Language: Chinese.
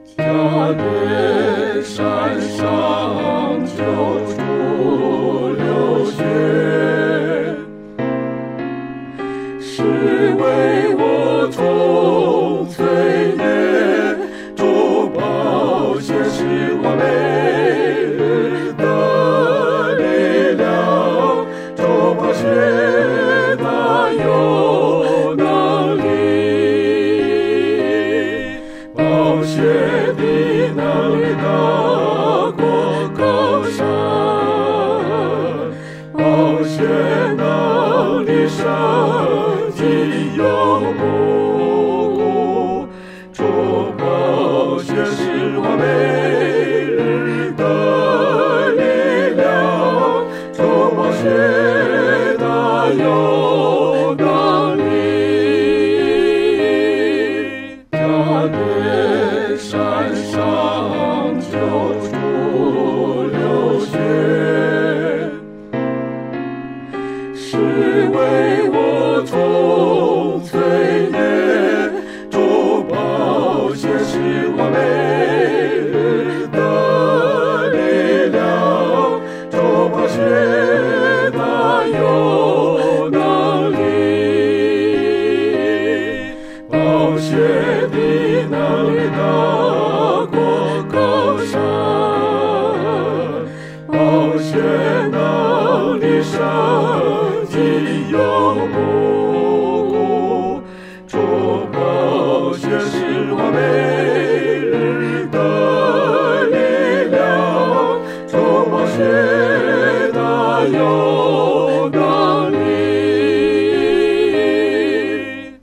家园山上救主流血，是为我从罪孽，主宝血是我每日的力量，主宝血大有能力，宝血的能力大过高山，宝血能力胜敌有目，主宝血是我每日的力量，主宝血大有能力，家园山上救主流血，是为我从罪孽，主宝血是我每日的力量，主宝血大有能力，宝血的能力大过高山，宝血能力胜敌有目。